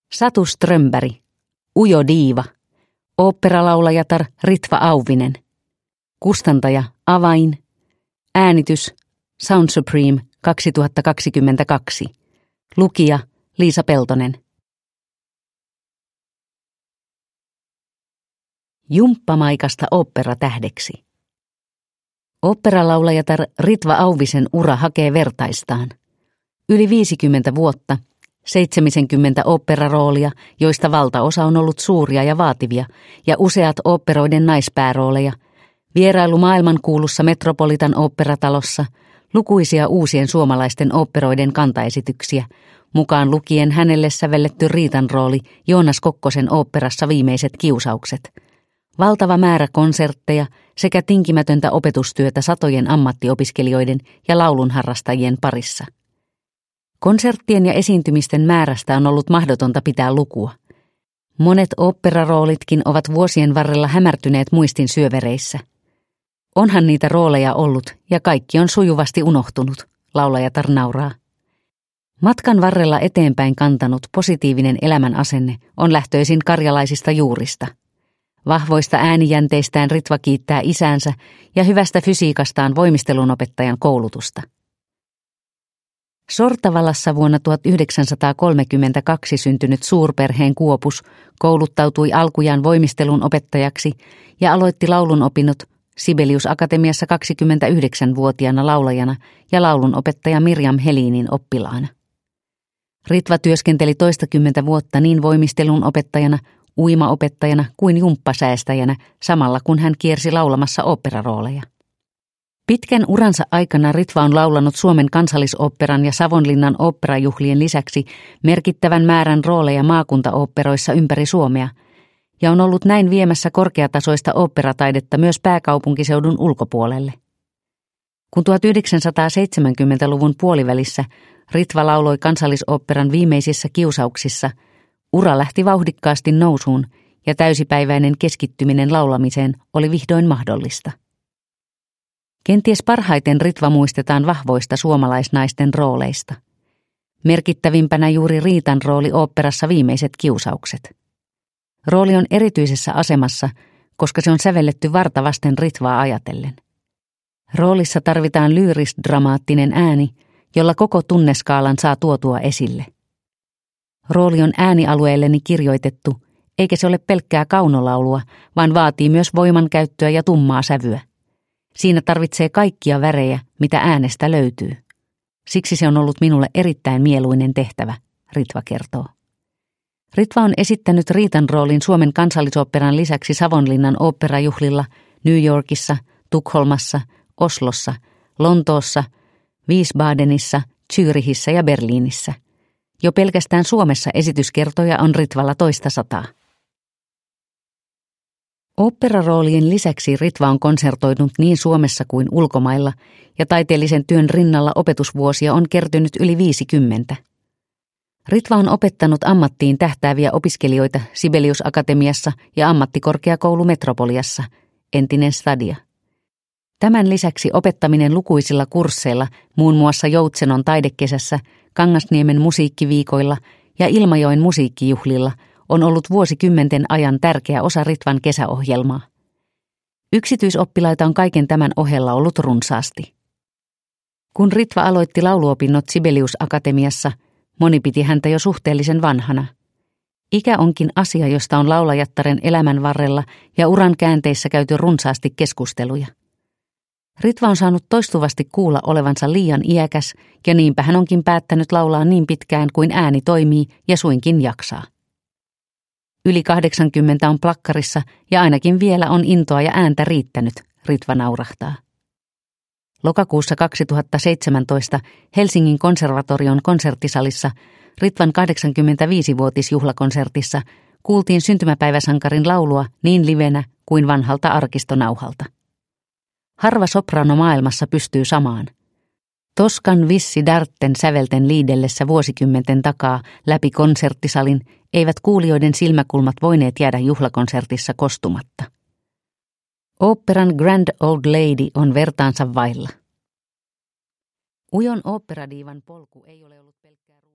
Satu Strömberg, Ujo diiva, oopperalaulajatar Ritva Auvinen, kustantaja Avain, äänitys Sound Supreme 2022, lukija Liisa Peltonen. Jumppamaikasta oopperatähdeksi. Oopperalaulajatar Ritva Auvisen ura hakee vertaistaan. Yli 50 vuotta, 70 oopperaroolia, joista valtaosa on ollut suuria ja vaativia, ja useat oopperoiden naispäärooleja, vierailu maailmankuulussa Metropolitan oopperatalossa, lukuisia uusien suomalaisten oopperoiden kantaesityksiä, mukaan lukien hänelle sävelletty Riitan rooli Joonas Kokkosen oopperassa Viimeiset kiusaukset, valtava määrä konsertteja sekä tinkimätöntä opetustyötä satojen ammattiopiskelijoiden ja laulunharrastajien parissa. Konserttien ja esiintymisten määrästä on ollut mahdotonta pitää lukua. Monet oopperaroolitkin ovat vuosien varrella hämärtyneet muistin syövereissä. Onhan niitä rooleja ollut ja kaikki on sujuvasti unohtunut, laulajatar nauraa. Matkan varrella eteenpäin kantanut positiivinen elämän asenne on lähtöisin karjalaisista juurista. Vahvoista äänijänteistään Ritva kiittää isäänsä ja hyvästä fysiikastaan voimistelunopettajan koulutusta. Sortavalassa vuonna 1932 syntynyt suurperheen Kuopus kouluttautui alkujaan voimistelun opettajaksi ja aloitti laulun opinnot Sibelius Akatemiassa 29-vuotiaana laulajana ja laulunopettaja Mirjam Helinin oppilaana. Ritva työskenteli toistakymmentä vuotta niin voimistelun opettajana, uimaopettajana kuin jumppasäästäjänä samalla kun hän kiersi laulamassa oopperarooleja. Pitkän uransa aikana Ritva on laulanut Suomen kansallisoopperan ja Savonlinnan oopperajuhlien lisäksi merkittävän määrän rooleja maakuntaoopperoissa ympäri Suomea ja on ollut näin viemässä korkeatasoista oopperataidetta myös pääkaupunkiseudun ulkopuolelle. Kun 1970-luvun puolivälissä Ritva lauloi kansallisoopperan Viimeisissä kiusauksissa, ura lähti vauhdikkaasti nousuun ja täysipäiväinen keskittyminen laulamiseen oli vihdoin mahdollista. Kenties parhaiten Ritva muistetaan vahvoista suomalaisnaisten rooleista. Merkittävimpänä juuri Riitan rooli oopperassa Viimeiset kiusaukset. Rooli on erityisessä asemassa, koska se on sävelletty varta vasten Ritvaa ajatellen. Roolissa tarvitaan lyyris-dramaattinen ääni, jolla koko tunneskaalan saa tuotua esille. Rooli on äänialueelleni kirjoitettu, eikä se ole pelkkää kaunolaulua, vaan vaatii myös voimankäyttöä ja tummaa sävyä. Siinä tarvitsee kaikkia värejä, mitä äänestä löytyy. Siksi se on ollut minulle erittäin mieluinen tehtävä, Ritva kertoo. Ritva on esittänyt Riitan roolin Suomen kansallisoopperan lisäksi Savonlinnan oopperajuhlilla New Yorkissa, Tukholmassa, Oslossa, Lontoossa, Wiesbadenissa, Zürichissä ja Berliinissä. Jo pelkästään Suomessa esityskertoja on Ritvalla toista sataa. Oopperaroolien lisäksi Ritva on konsertoinut niin Suomessa kuin ulkomailla ja taiteellisen työn rinnalla opetusvuosia on kertynyt yli 50. Ritva on opettanut ammattiin tähtääviä opiskelijoita Sibelius Akatemiassa ja ammattikorkeakoulu Metropoliassa, entinen Stadia. Tämän lisäksi opettaminen lukuisilla kursseilla, muun muassa Joutsenon taidekesässä, Kangasniemen musiikkiviikoilla ja Ilmajoen musiikkijuhlilla, on ollut vuosikymmenten ajan tärkeä osa Ritvan kesäohjelmaa. Yksityisoppilaita on kaiken tämän ohella ollut runsaasti. Kun Ritva aloitti lauluopinnot Sibelius Akatemiassa, moni piti häntä jo suhteellisen vanhana. Ikä onkin asia, josta on laulajattaren elämän varrella ja uran käänteissä käyty runsaasti keskusteluja. Ritva on saanut toistuvasti kuulla olevansa liian iäkäs ja niinpä hän onkin päättänyt laulaa niin pitkään kuin ääni toimii ja suinkin jaksaa. Yli 80 on plakkarissa ja ainakin vielä on intoa ja ääntä riittänyt, Ritva naurahtaa. Lokakuussa 2017 Helsingin konservatorion konserttisalissa Ritvan 85-vuotisjuhlakonsertissa kuultiin syntymäpäiväsankarin laulua niin livenä kuin vanhalta arkistonauhalta. Harva soprano maailmassa pystyy samaan. Toskan Vissi Darten sävelten liidellessä vuosikymmenten takaa läpi konserttisalin eivät kuulijoiden silmäkulmat voineet jäädä juhlakonsertissa kostumatta. Oopperan Grand Old Lady on vertaansa vailla. Ujon oopperadiivan polku ei ole ollut pelkkää